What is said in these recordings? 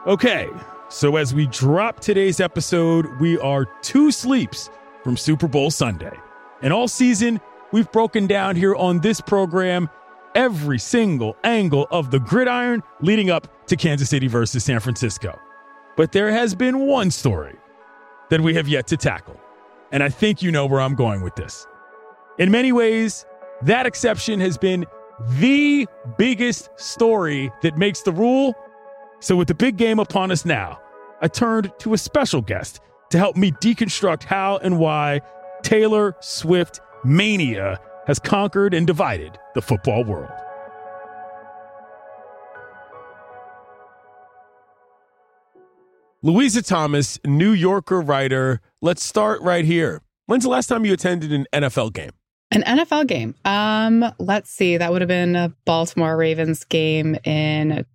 Okay, so as we drop today's episode, we are 2 sleeps from Super Bowl Sunday. And all season, we've broken down here on this program every single angle of the gridiron leading up to Kansas City versus San Francisco. But there has been one story that we have yet to tackle. And I think you know where I'm going with this. In many ways, that exception has been the biggest story that makes the rule. So with the big game upon us now, I turned to a special guest to help me deconstruct how and why Taylor Swift mania has conquered and divided the football world. Louisa Thomas, New Yorker writer. Let's start right here. When's the last time you attended an NFL game? An NFL game? Let's see. That would have been a Baltimore Ravens game in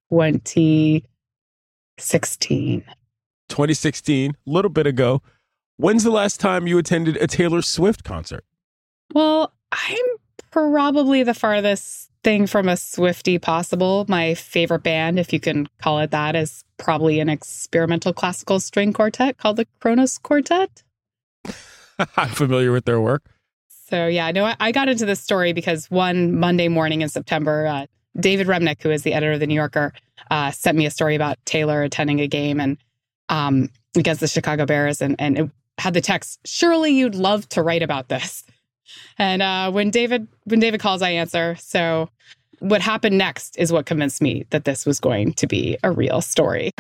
2016. 2016, a little bit ago. When's the last time you attended a Taylor Swift concert? Well, I'm probably the farthest thing from a Swiftie possible. My favorite band, if you can call it that, is probably an experimental classical string quartet called the Kronos Quartet. I'm familiar with their work. So yeah, I got into this story because one Monday morning in September, David Remnick, who is the editor of The New Yorker, sent me a story about Taylor attending a game and against the Chicago Bears, and it had the text, "Surely you'd love to write about this." And when David calls, I answer. So what happened next is what convinced me that this was going to be a real story.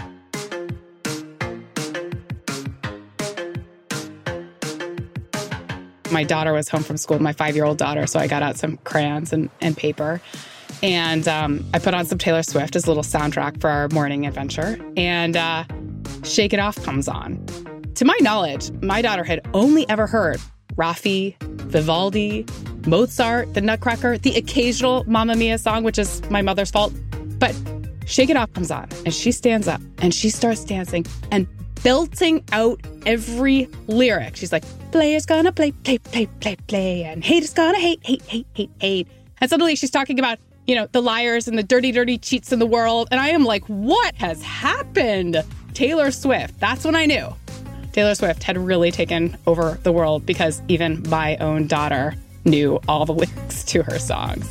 My daughter was home from school, my 5-year-old daughter, so I got out some crayons and paper. And I put on some Taylor Swift as a little soundtrack for our morning adventure. And Shake It Off comes on. To my knowledge, my daughter had only ever heard Raffi, Vivaldi, Mozart, the Nutcracker, the occasional Mamma Mia song, which is my mother's fault. But Shake It Off comes on, and she stands up, and she starts dancing and belting out every lyric. She's like, player's gonna play, play, play, play, play, and haters gonna hate, hate, hate, hate, hate. And suddenly she's talking about, the liars and the dirty, dirty cheats in the world. And I am like, what has happened? Taylor Swift. That's when I knew Taylor Swift had really taken over the world, because even my own daughter knew all the lyrics to her songs.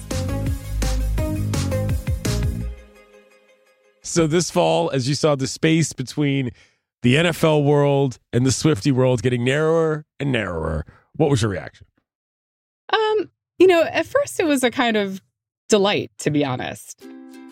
So this fall, as you saw the space between the NFL world and the Swiftie world getting narrower and narrower, what was your reaction? At first it was a kind of delight, to be honest.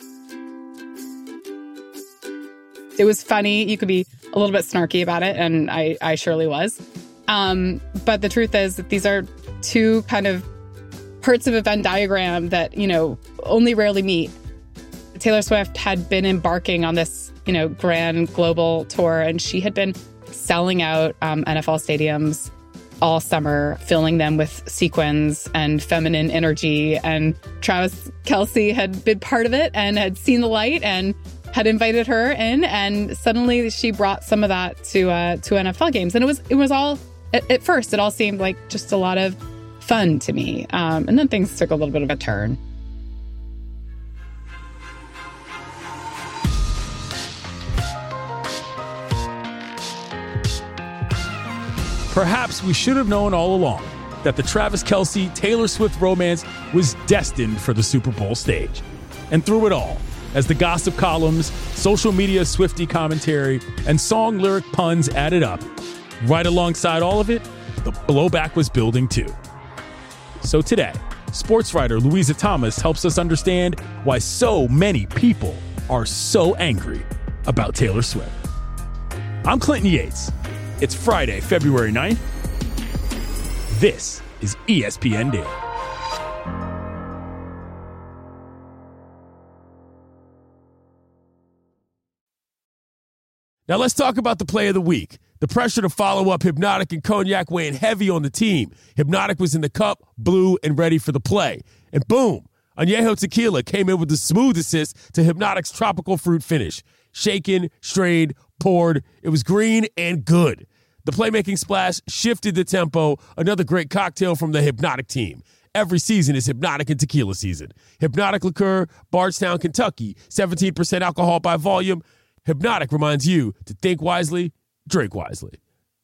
It was funny. You could be a little bit snarky about it, and I surely was. But the truth is that these are two kind of parts of a Venn diagram that, only rarely meet. Taylor Swift had been embarking on this, grand global tour, and she had been selling out NFL stadiums all summer, filling them with sequins and feminine energy. And Travis Kelce had been part of it and had seen the light and had invited her in. And suddenly she brought some of that to NFL games. And it was all, at first, it all seemed like just a lot of fun to me. And then things took a little bit of a turn. Perhaps we should have known all along that the Travis Kelce-Taylor Swift romance was destined for the Super Bowl stage. And through it all, as the gossip columns, social media Swiftie commentary, and song lyric puns added up, right alongside all of it, the blowback was building too. So today, sports writer Louisa Thomas helps us understand why so many people are so angry about Taylor Swift. I'm Clinton Yates. It's Friday, February 9th. This is ESPN Daily. Now let's talk about the play of the week. The pressure to follow up Hypnotic and Cognac weighing heavy on the team. Hypnotic was in the cup, blue, and ready for the play. And boom, Añejo Tequila came in with the smooth assist to Hypnotic's tropical fruit finish. Shaken, strained, poured. It was green and good. The playmaking splash shifted the tempo. Another great cocktail from the Hypnotic team. Every season is Hypnotic and Tequila season. Hypnotic Liqueur, Bardstown, Kentucky, 17% alcohol by volume. Hypnotic reminds you to think wisely, drink wisely.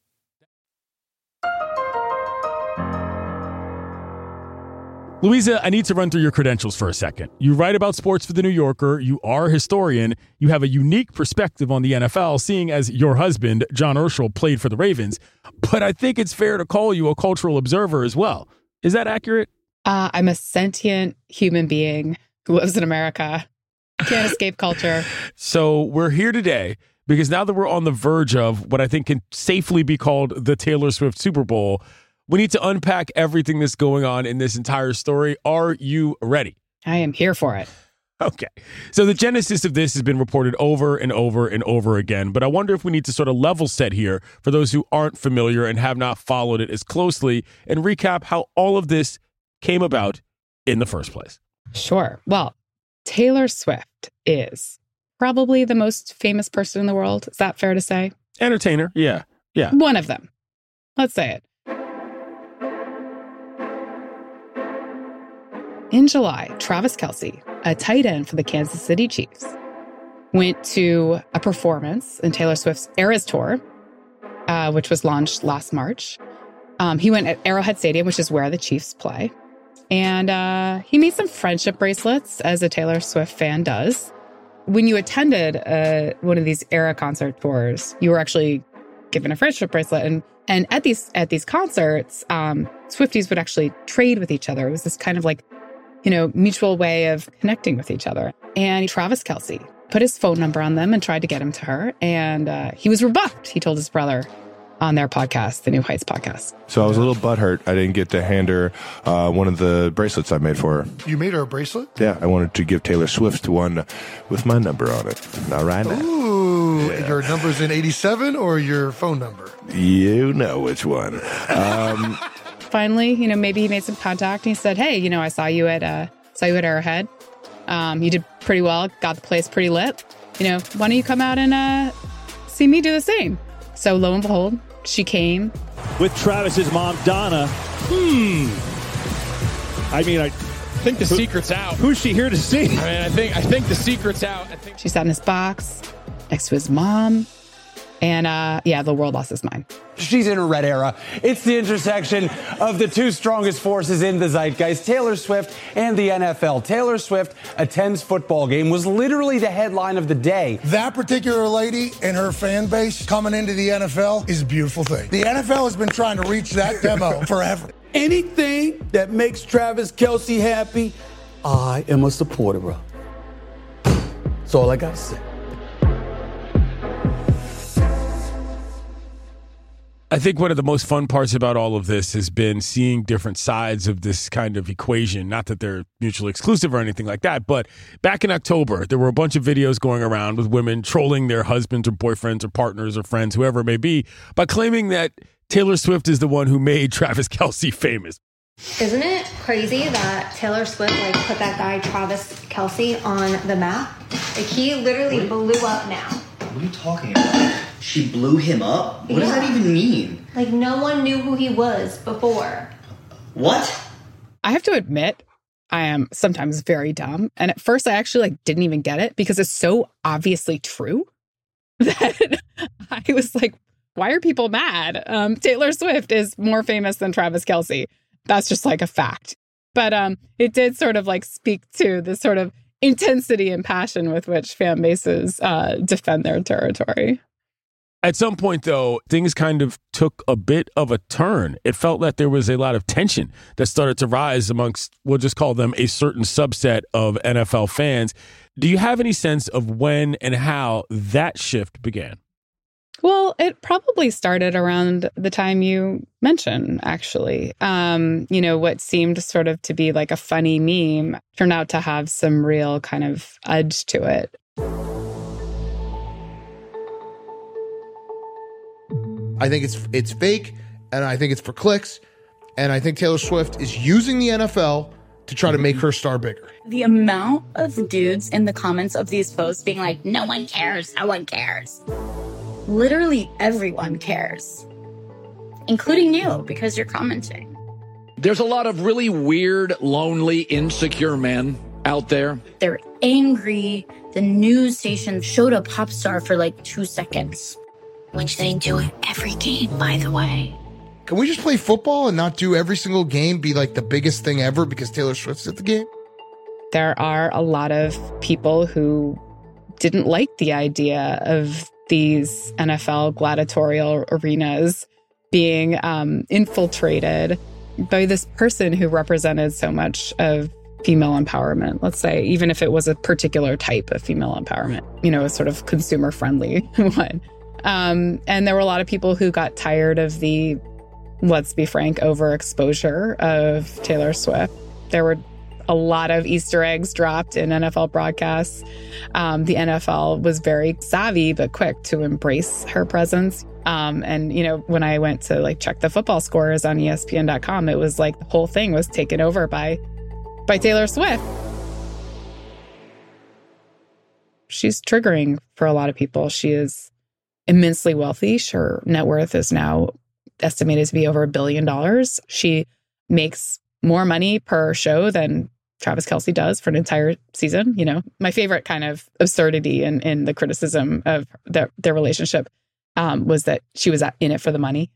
Louisa, I need to run through your credentials for a second. You write about sports for The New Yorker. You are a historian. You have a unique perspective on the NFL, seeing as your husband, John Urschel, played for the Ravens. But I think it's fair to call you a cultural observer as well. Is that accurate? I'm a sentient human being who lives in America. Can't escape culture. So we're here today because now that we're on the verge of what I think can safely be called the Taylor Swift Super Bowl, we need to unpack everything that's going on in this entire story. Are you ready? I am here for it. Okay. So the genesis of this has been reported over and over and over again, but I wonder if we need to sort of level set here for those who aren't familiar and have not followed it as closely and recap how all of this came about in the first place. Sure. Well, Taylor Swift is probably the most famous person in the world. Is that fair to say? Entertainer. Yeah. One of them. Let's say it. In July, Travis Kelce, a tight end for the Kansas City Chiefs, went to a performance in Taylor Swift's Eras Tour, which was launched last March. He went at Arrowhead Stadium, which is where the Chiefs play. And he made some friendship bracelets, as a Taylor Swift fan does. When you attended one of these Era concert tours, you were actually given a friendship bracelet. And at these concerts, Swifties would actually trade with each other. It was this kind of like, mutual way of connecting with each other. And Travis Kelce put his phone number on them and tried to get him to her. And he was rebuffed. He told his brother on their podcast, the New Heights podcast. So I was a little butthurt. I didn't get to hand her one of the bracelets I made for her. You made her a bracelet? Yeah, I wanted to give Taylor Swift one with my number on it. Not right now. Ooh, yeah. Your number's in 87 or your phone number? You know which one. Finally, maybe he made some contact and he said, hey, I saw you at Arrowhead. You did pretty well, got the place pretty lit. Why don't you come out and see me do the same? So lo and behold, she came. With Travis's mom, Donna. I think the secret's out. Who's she here to see? I think the secret's out. She sat in his box next to his mom. And the world lost its mind. She's in a red era. It's the intersection of the two strongest forces in the zeitgeist, Taylor Swift and the NFL. Taylor Swift attends football game, was literally the headline of the day. That particular lady and her fan base coming into the NFL is a beautiful thing. The NFL has been trying to reach that demo forever. Anything that makes Travis Kelce happy, I am a supporter of. That's all I got to say. I think one of the most fun parts about all of this has been seeing different sides of this kind of equation. Not that they're mutually exclusive or anything like that, but back in October, there were a bunch of videos going around with women trolling their husbands or boyfriends or partners or friends, whoever it may be, by claiming that Taylor Swift is the one who made Travis Kelce famous. Isn't it crazy that Taylor Swift put that guy Travis Kelce on the map? He literally blew up now. What are you talking about? She blew him up? What does that even mean? No one knew who he was before. What? I have to admit, I am sometimes very dumb. And at first I actually didn't even get it because it's so obviously true that I was like, why are people mad? Taylor Swift is more famous than Travis Kelce. That's just a fact. But it did sort of speak to this sort of intensity and passion with which fan bases defend their territory. At some point, though, things kind of took a bit of a turn. It felt like there was a lot of tension that started to rise amongst, we'll just call them a certain subset of NFL fans. Do you have any sense of when and how that shift began? Well, it probably started around the time you mentioned, actually. What seemed sort of to be a funny meme turned out to have some real kind of edge to it. I think it's fake, and I think it's for clicks, and I think Taylor Swift is using the NFL to try to make her star bigger. The amount of dudes in the comments of these posts being like, no one cares, no one cares. Literally everyone cares, including you, because you're commenting. There's a lot of really weird, lonely, insecure men out there. They're angry. The news station showed a pop star for like 2 seconds, which they do at every game, by the way. Can we just play football and not do every single game be like the biggest thing ever because Taylor Swift's at the game? There are a lot of people who didn't like the idea of these NFL gladiatorial arenas being infiltrated by this person who represented so much of female empowerment, let's say, even if it was a particular type of female empowerment, a sort of consumer-friendly one. And there were a lot of people who got tired of the, let's be frank, overexposure of Taylor Swift. There were a lot of Easter eggs dropped in NFL broadcasts. The NFL was very savvy but quick to embrace her presence. And when I went to check the football scores on ESPN.com, it was like the whole thing was taken over by Taylor Swift. She's triggering for a lot of people. She is immensely wealthy. Her net worth is now estimated to be over $1 billion. She makes more money per show than Travis Kelce does for an entire season. My favorite kind of absurdity in the criticism of their relationship was that she was in it for the money.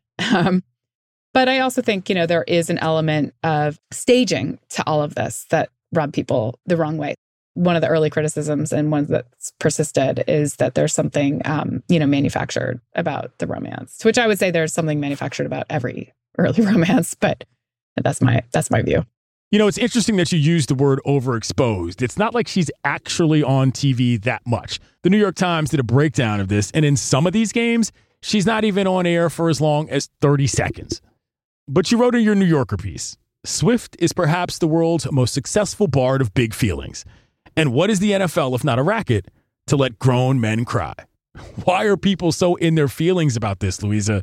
But I also think, there is an element of staging to all of this that rubbed people the wrong way. One of the early criticisms and one that's persisted is that there's something, manufactured about the romance, to which I would say there's something manufactured about every early romance, but that's my view. It's interesting that you use the word overexposed. It's not like she's actually on TV that much. The New York Times did a breakdown of this, and in some of these games, she's not even on air for as long as 30 seconds. But you wrote in your New Yorker piece, Swift is perhaps the world's most successful bard of big feelings. And what is the NFL if not a racket to let grown men cry? Why are people so in their feelings about this, Louisa?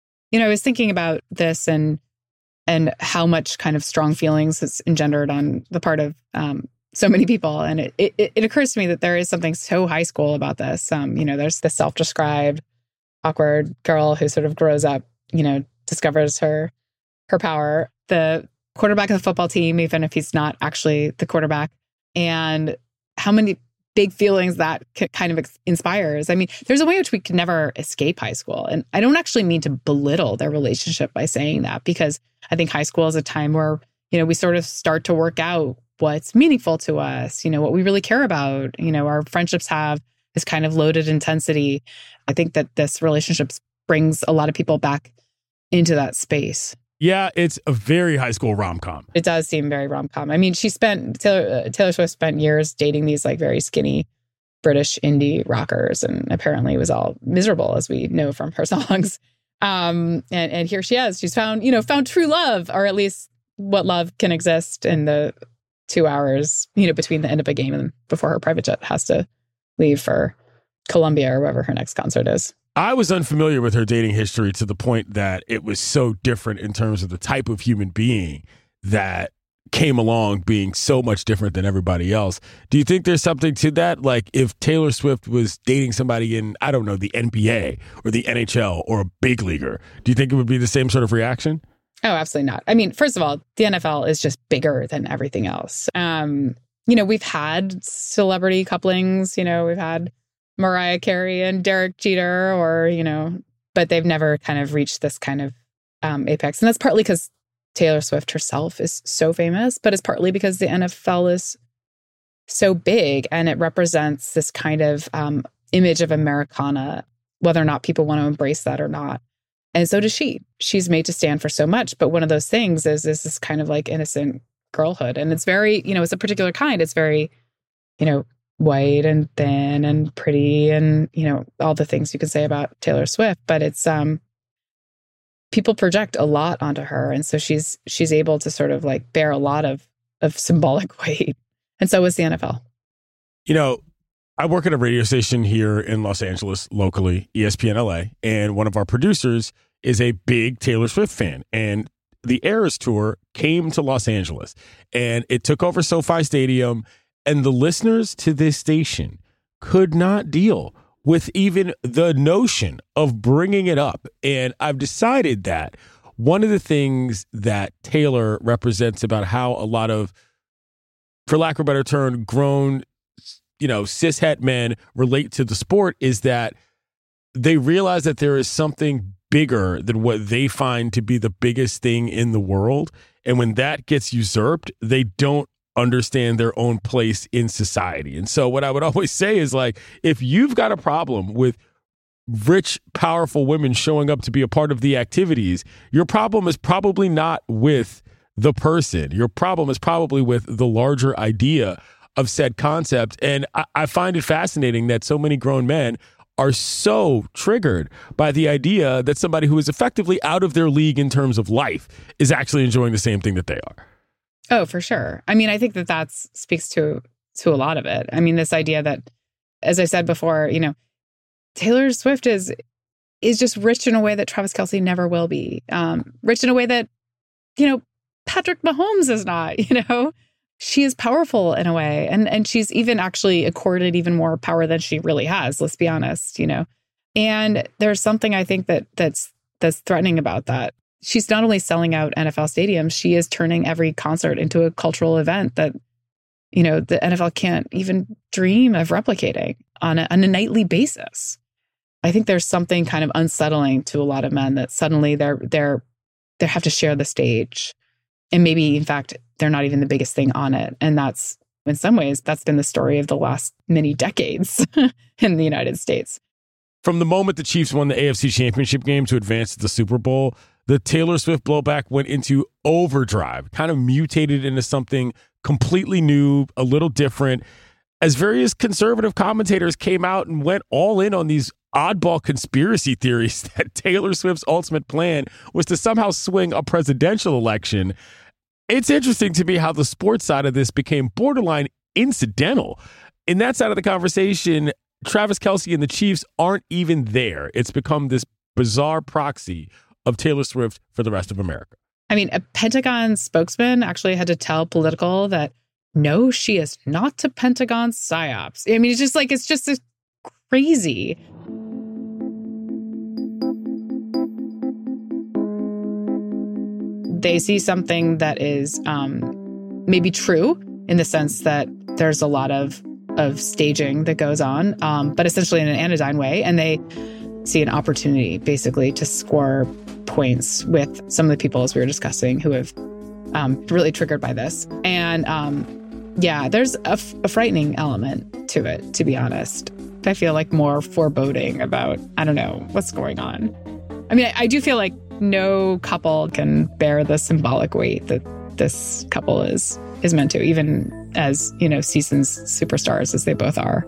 I was thinking about this and how much kind of strong feelings it's engendered on the part of so many people. And it occurs to me that there is something so high school about this. There's the self-described awkward girl who sort of grows up, discovers her power. The quarterback of the football team, even if he's not actually the quarterback, and how many big feelings that kind of inspires. I mean, there's a way in which we can never escape high school. And I don't actually mean to belittle their relationship by saying that, because I think high school is a time where, we sort of start to work out what's meaningful to us, what we really care about. Our friendships have this kind of loaded intensity. I think that this relationship brings a lot of people back into that space. Yeah, it's a very high school rom-com. It does seem very rom-com. I mean, Taylor Swift spent years dating these very skinny British indie rockers, and apparently it was all miserable, as we know from her songs. And here she is. She's found true love, or at least what love can exist in the 2 hours, between the end of a game and before her private jet has to leave for Colombia or wherever her next concert is. I was unfamiliar with her dating history to the point that it was so different in terms of the type of human being that came along being so much different than everybody else. Do you think there's something to that? Like if Taylor Swift was dating somebody in, I don't know, the NBA or the NHL or a big leaguer, do you think it would be the same sort of reaction? Oh, absolutely not. I mean, first of all, the NFL is just bigger than everything else. We've had celebrity couplings, we've had Mariah Carey and Derek Jeter, but they've never kind of reached this kind of apex. And that's partly because Taylor Swift herself is so famous, but it's partly because the NFL is so big and it represents this kind of image of Americana, whether or not people want to embrace that or not. And so does she. She's made to stand for so much. But one of those things is this kind of innocent girlhood. And it's very, it's a particular kind. It's very, white and thin and pretty and, all the things you can say about Taylor Swift. But it's, people project a lot onto her. And so she's able to sort of bear a lot of symbolic weight. And so is the NFL. I work at a radio station here in Los Angeles, locally, ESPN LA, and one of our producers is a big Taylor Swift fan. And the Eras Tour came to Los Angeles, and it took over SoFi Stadium, and the listeners to this station could not deal with even the notion of bringing it up. And I've decided that one of the things that Taylor represents about how a lot of for lack of a better term, grown, cishet men relate to the sport is that they realize that there is something bigger than what they find to be the biggest thing in the world. And when that gets usurped, they don't understand their own place in society. And so what I would always say is, like, if you've got a problem with rich, powerful women showing up to be a part of the activities, your problem is probably not with the person. Your problem is probably with the larger idea of said concept. And I find it fascinating that so many grown men are so triggered by the idea that somebody who is effectively out of their league in terms of life is actually enjoying the same thing that they are. Oh, for sure. I mean, I think that speaks to a lot of it. I mean, this idea that, as I said before, Taylor Swift is just rich in a way that Travis Kelce never will be. Rich in a way that, Patrick Mahomes is not, She is powerful in a way. And she's even actually accorded even more power than she really has, let's be honest, And there's something I think that's threatening about that. She's not only selling out NFL stadiums, she is turning every concert into a cultural event that, the NFL can't even dream of replicating on a nightly basis. I think there's something kind of unsettling to a lot of men that suddenly they have to share the stage. And maybe, in fact, they're not even the biggest thing on it. And that's, in some ways, that's been the story of the last many decades in the United States. From the moment the Chiefs won the AFC Championship game to advance to the Super Bowl, the Taylor Swift blowback went into overdrive, kind of mutated into something completely new, a little different, as various conservative commentators came out and went all in on these oddball conspiracy theories that Taylor Swift's ultimate plan was to somehow swing a presidential election. It's interesting to me how the sports side of this became borderline incidental. In that side of the conversation, Travis Kelce and the Chiefs aren't even there. It's become this bizarre proxy of Taylor Swift for the rest of America. I mean, a Pentagon spokesman actually had to tell Political that, no, she is not a Pentagon psyops. I mean, it's just crazy. They see something that is maybe true in the sense that there's a lot of staging that goes on, but essentially in an anodyne way. And they see an opportunity basically to score points with some of the people, as we were discussing, who have really triggered by this. And there's a frightening element to it, to be honest. I feel like more foreboding about, I don't know, what's going on. I mean, I do feel like no couple can bear the symbolic weight that this couple is meant to, even as, seasoned superstars as they both are.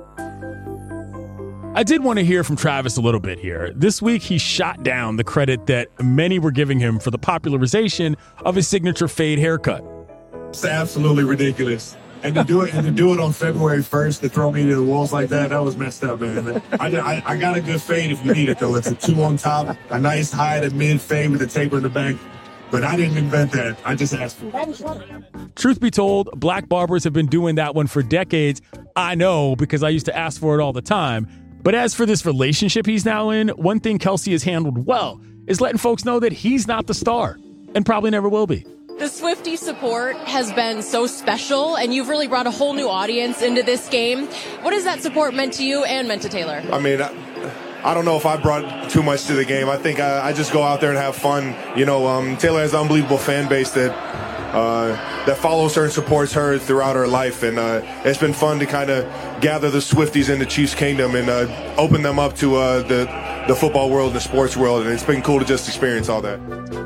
I did want to hear from Travis a little bit here. This week, he shot down the credit that many were giving him for the popularization of his signature fade haircut. It's absolutely ridiculous. And to do it on February 1st, to throw me to the wolves like that was messed up, man. I got a good fade if you need it, though. It's a 2 on top, a nice high to mid fade with a taper in the back. But I didn't invent that. I just asked for it. Truth be told, black barbers have been doing that one for decades. I know, because I used to ask for it all the time. But as for this relationship he's now in, one thing Kelce has handled well is letting folks know that he's not the star, and probably never will be. The Swiftie support has been so special, and you've really brought a whole new audience into this game. What has that support meant to you and meant to Taylor? I mean, I don't know if I brought too much to the game. I think I just go out there and have fun. Taylor has an unbelievable fan base that follows her and supports her throughout her life. And it's been fun to kind of gather the Swifties in the Chiefs Kingdom and open them up to the football world and the sports world. And it's been cool to just experience all that.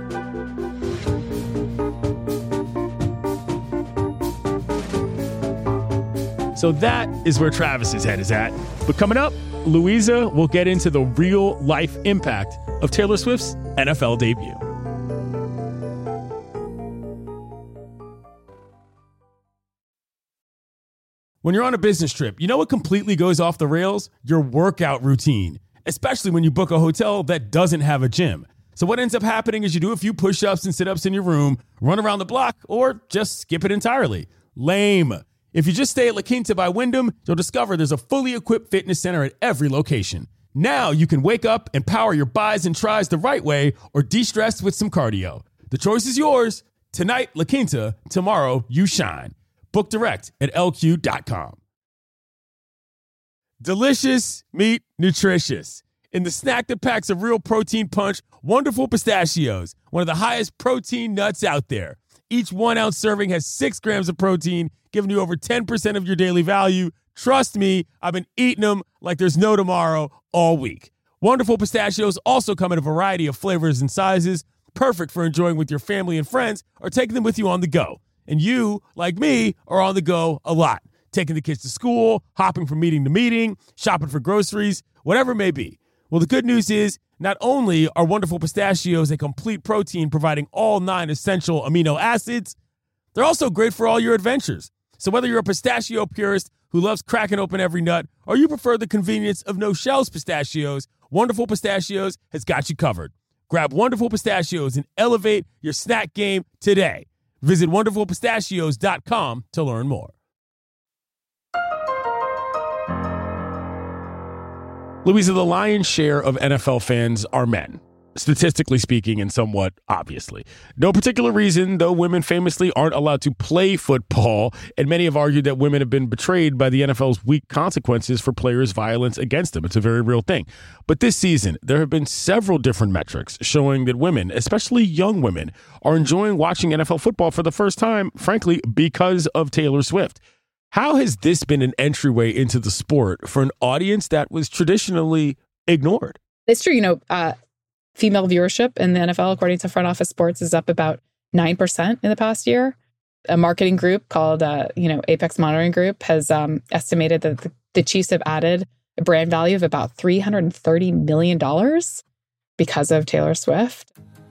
So that is where Travis's head is at. But coming up, Louisa will get into the real life impact of Taylor Swift's NFL debut. When you're on a business trip, you know what completely goes off the rails? Your workout routine, especially when you book a hotel that doesn't have a gym. So what ends up happening is you do a few push-ups and sit-ups in your room, run around the block, or just skip it entirely. Lame. If you just stay at La Quinta by Wyndham, you'll discover there's a fully equipped fitness center at every location. Now you can wake up and power your buys and tries the right way or de-stress with some cardio. The choice is yours. Tonight, La Quinta. Tomorrow, you shine. Book direct at LQ.com. Delicious, meat, nutritious. In the snack that packs a real protein punch, Wonderful Pistachios, one of the highest protein nuts out there. Each 1 ounce serving has 6 grams of protein, giving you over 10% of your daily value. Trust me, I've been eating them like there's no tomorrow all week. Wonderful Pistachios also come in a variety of flavors and sizes, perfect for enjoying with your family and friends or taking them with you on the go. And you, like me, are on the go a lot, taking the kids to school, hopping from meeting to meeting, shopping for groceries, whatever it may be. Well, the good news is not only are Wonderful Pistachios a complete protein providing all 9 essential amino acids, they're also great for all your adventures. So whether you're a pistachio purist who loves cracking open every nut or you prefer the convenience of no-shells pistachios, Wonderful Pistachios has got you covered. Grab Wonderful Pistachios and elevate your snack game today. Visit WonderfulPistachios.com to learn more. Louisa, the lion's share of NFL fans are men, statistically speaking and somewhat obviously. No particular reason, though women famously aren't allowed to play football, and many have argued that women have been betrayed by the NFL's weak consequences for players' violence against them. It's a very real thing. But this season, there have been several different metrics showing that women, especially young women, are enjoying watching NFL football for the first time, frankly, because of Taylor Swift. How has this been an entryway into the sport for an audience that was traditionally ignored? It's true. Female viewership in the NFL, according to Front Office Sports, is up about 9% in the past year. A marketing group called, Apex Monitoring Group has estimated that the Chiefs have added a brand value of about $330 million because of Taylor Swift.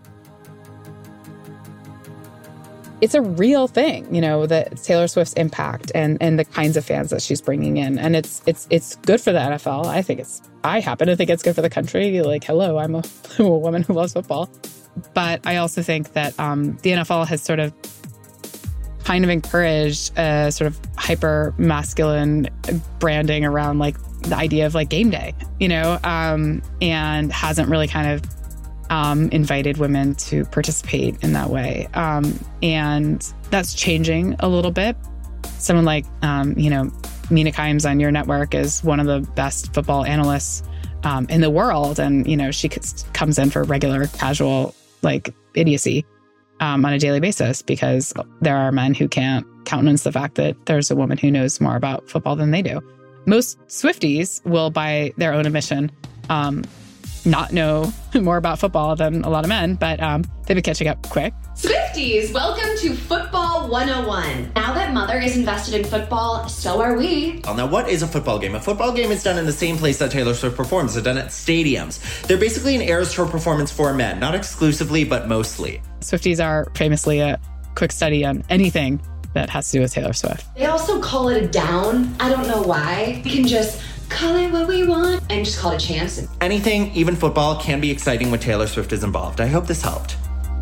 It's a real thing, the Taylor Swift's impact and the kinds of fans that she's bringing in. And it's good for the NFL. I happen to think it's good for the country. Like, hello, I'm a woman who loves football. But I also think that the NFL has sort of kind of encouraged a sort of hyper masculine branding around like the idea of like game day, and hasn't really kind of invited women to participate in that way. And that's changing a little bit. Someone like, Mina Kimes on your network is one of the best football analysts in the world. And, she comes in for regular, casual, idiocy on a daily basis because there are men who can't countenance the fact that there's a woman who knows more about football than they do. Most Swifties will, by their own admission, not know more about football than a lot of men, but they've been catching up quick. Swifties, welcome to Football 101. Now that Mother is invested in football, so are we. Well, now what is a football game? A football game is done in the same place that Taylor Swift performs. They're done at stadiums. They're basically an Eras Tour performance for men, not exclusively, but mostly. Swifties are famously a quick study on anything that has to do with Taylor Swift. They also call it a down. I don't know why. We can just call it what we want and just call it a chance. Anything, even football, can be exciting when Taylor Swift is involved. I hope this helped.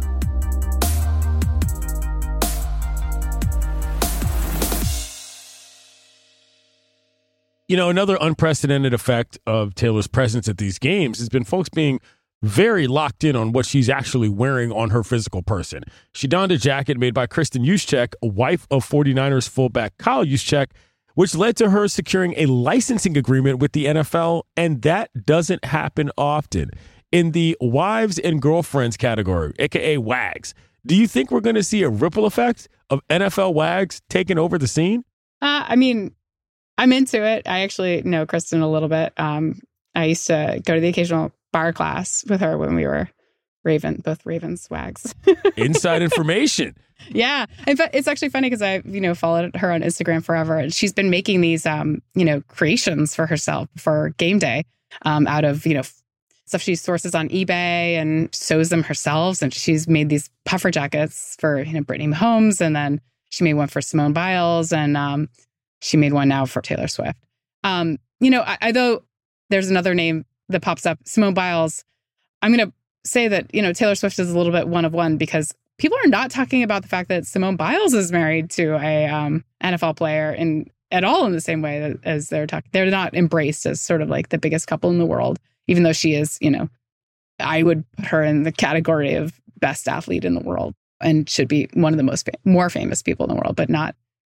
Another unprecedented effect of Taylor's presence at these games has been folks being very locked in on what she's actually wearing on her physical person. She donned a jacket made by Kristen Juszczyk, wife of 49ers fullback Kyle Juszczyk, which led to her securing a licensing agreement with the NFL, and that doesn't happen often. In the wives and girlfriends category, aka WAGs, do you think we're going to see a ripple effect of NFL WAGs taking over the scene? I'm into it. I actually know Kristen a little bit. I used to go to the occasional bar class with her when we were both Ravens WAGs. Inside information. Yeah. In fact, it's actually funny because I've, followed her on Instagram forever. And she's been making these, creations for herself for game day out of, stuff she sources on eBay and sews them herself. And she's made these puffer jackets for, Brittany Mahomes. And then she made one for Simone Biles. And she made one now for Taylor Swift. Though there's another name that pops up, Simone Biles, I'm going to say that, Taylor Swift is a little bit one of one because people are not talking about the fact that Simone Biles is married to a NFL player at all in the same way as they're talking. They're not embraced as sort of like the biggest couple in the world, even though she is, I would put her in the category of best athlete in the world and should be one of the more famous people in the world, but not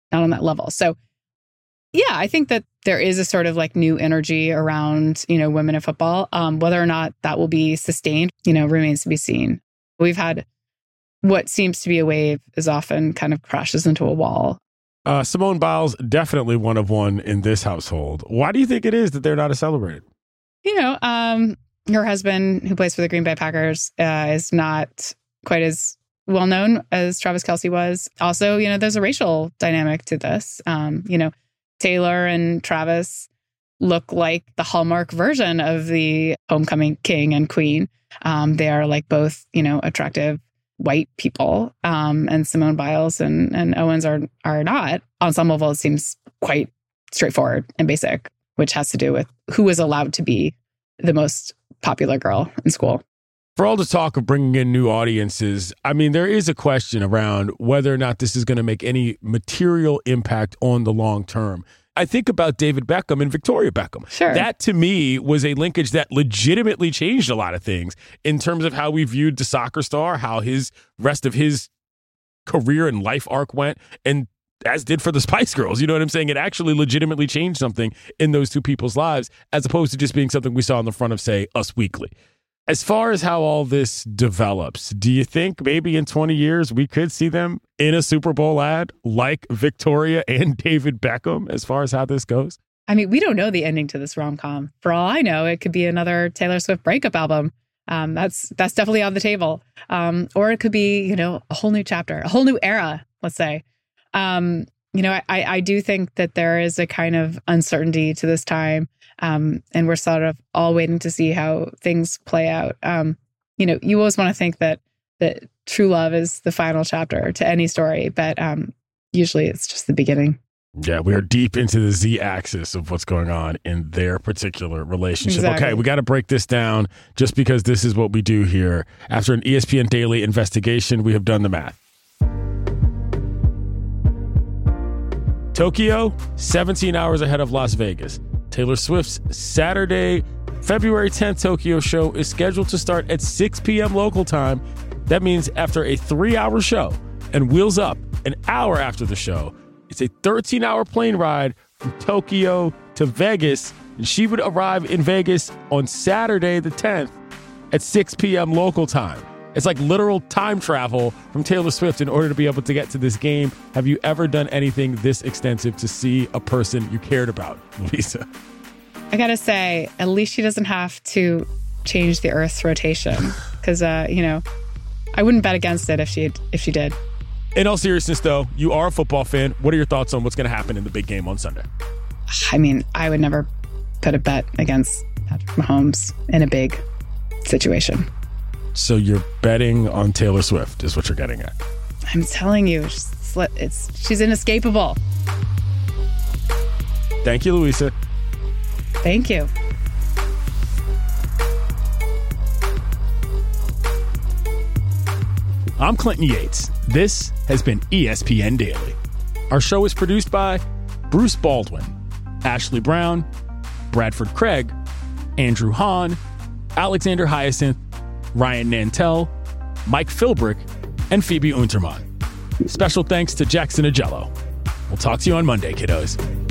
not on that level. So yeah, I think that there is a sort of like new energy around, women in football. Whether or not that will be sustained, remains to be seen. We've had what seems to be a wave is often kind of crashes into a wall. Simone Biles, definitely one of one in this household. Why do you think it is that they're not as celebrated? Her husband, who plays for the Green Bay Packers, is not quite as well known as Travis Kelce was. Also, there's a racial dynamic to this. Taylor and Travis look like the Hallmark version of the homecoming king and queen. They are like both, attractive white people. And Simone Biles and Owens are not. On some level, it seems quite straightforward and basic, which has to do with who is allowed to be the most popular girl in school. For all the talk of bringing in new audiences, I mean, there is a question around whether or not this is going to make any material impact on the long term. I think about David Beckham and Victoria Beckham. Sure. That, to me, was a linkage that legitimately changed a lot of things in terms of how we viewed the soccer star, how his rest of his career and life arc went, and as did for the Spice Girls. You know what I'm saying? It actually legitimately changed something in those two people's lives, as opposed to just being something we saw on the front of, say, Us Weekly. As far as how all this develops, do you think maybe in 20 years we could see them in a Super Bowl ad like Victoria and David Beckham as far as how this goes? I mean, we don't know the ending to this rom-com. For all I know, it could be another Taylor Swift breakup album. That's definitely on the table. Or it could be, a whole new chapter, a whole new era, let's say. I do think that there is a kind of uncertainty to this time. And we're sort of all waiting to see how things play out. You always want to think that true love is the final chapter to any story, but usually it's just the beginning. Yeah, we are deep into the Z-axis of what's going on in their particular relationship. Exactly. Okay, we got to break this down just because this is what we do here. After an ESPN Daily investigation, we have done the math. Tokyo, 17 hours ahead of Las Vegas. Taylor Swift's Saturday, February 10th Tokyo show is scheduled to start at 6 p.m. local time. That means after a 3-hour show and Wheels Up an hour after the show, it's a 13-hour plane ride from Tokyo to Vegas. And she would arrive in Vegas on Saturday the 10th at 6 p.m. local time. It's like literal time travel from Taylor Swift in order to be able to get to this game. Have you ever done anything this extensive to see a person you cared about, Lisa? I got to say, at least she doesn't have to change the Earth's rotation because, I wouldn't bet against it if she did. In all seriousness, though, you are a football fan. What are your thoughts on what's going to happen in the big game on Sunday? I mean, I would never put a bet against Patrick Mahomes in a big situation. So you're betting on Taylor Swift is what you're getting at. I'm telling you, she's inescapable. Thank you, Louisa. Thank you. I'm Clinton Yates. This has been ESPN Daily. Our show is produced by Bruce Baldwin, Ashley Brown, Bradford Craig, Andrew Hahn, Alexander Hyacinth, Ryan Nantel, Mike Philbrick, and Phoebe Unterman. Special thanks to Jackson Agello. We'll talk to you on Monday, kiddos.